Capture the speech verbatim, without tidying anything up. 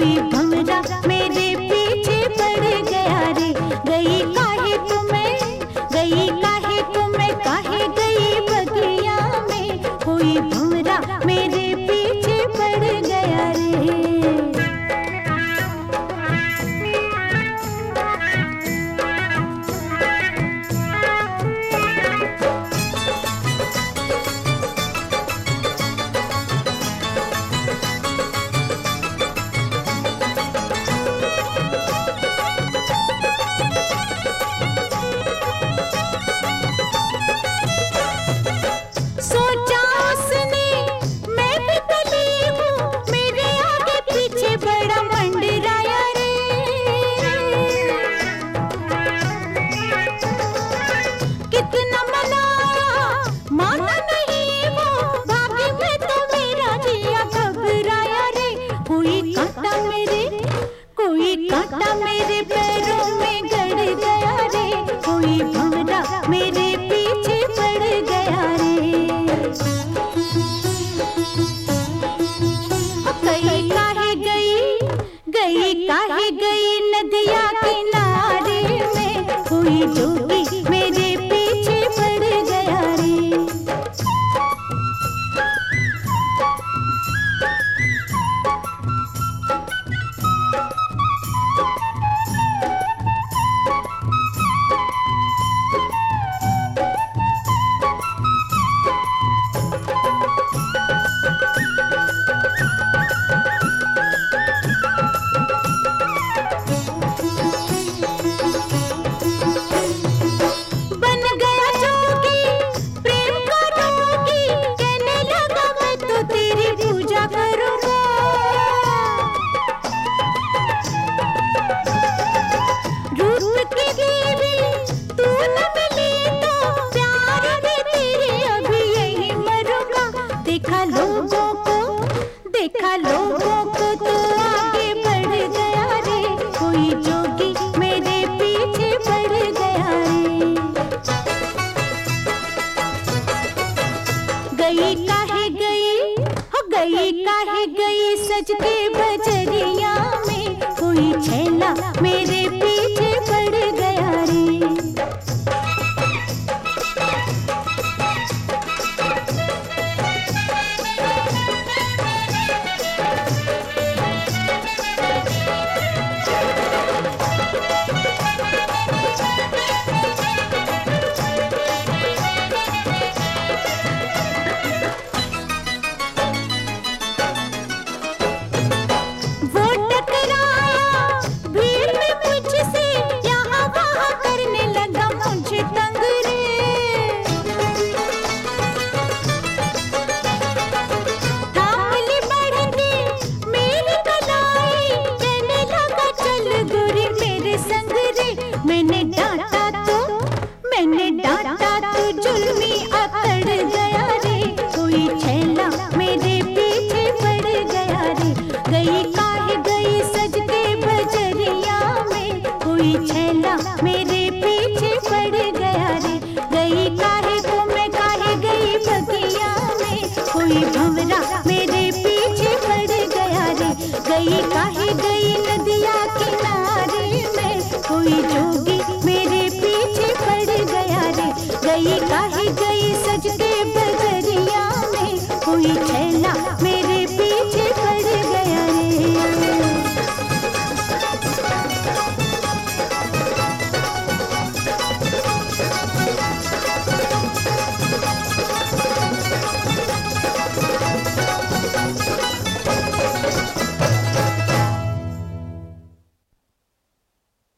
कोई भंवरा मेरे पीछे पड़ गया रे। गई काहे तुम्हें, गई काहे तुम्हें, काहे गई बगिया में, कोई भंवरा मेरे पीछे पड़ गया रे। सोचा उसने मैं भी कली हूँ, मेरे आगे पीछे बड़ा मंडराया रे। कितना मनाया माना नहीं वो, भाभी में तो मेरा जिया घबराया रे। कोई कांटा मेरे, कोई कांटा मेरे पैरों में गड़ गया रे, कोई भंवरा मेरे पीछे पड़ गया रे। गई काहे गई, गई काहे गई नदिया किनारे में, कोई जोगी मेरे पीछे पड़ गया रे। बन गया जोगी प्रेम का रोगी, कहने लगा मैं तो तेरी पूजा करूंगा। रूप की देवी तू न मिली तो प्यार में तेरे अभी यही मरूंगा। देखा लोगों को, देखा लोगों को तो आगे बढ़ गया रे, कोई जोगी मेरे पीछे पड़ गया रे। गई काहे गई, हो गई काहे गई सज के बजरिया में, कोई छैला मेरे पीछे पड़ गया रे। वो टकराया भीड़ में मुझसे, यहाँ वहाँ करने लगा मुझे तंग रे। थाम ली बढ़ने मेरी कलाई, कहने लगा चल गोरी मेरे संग रे। मैंने डांटा तो, मैंने डांटा तो जुल्मी अकड़ गया रे, कोई छैला मेरे पीछे पड़ गया रे। गई काहे गई सज के बजरिया में, कोई छैला मेरे पीछे पड़ गया रे। गई काहे को मैं काहे गई बगिया में, कोई भंवरा मेरे पीछे पड़ गया रे। गई काहे गई नदिया किनारे में, कोई जोगी मेरे पीछे पड़ गया रे। गई काहे गई सज के बजरिया में, कोई छैला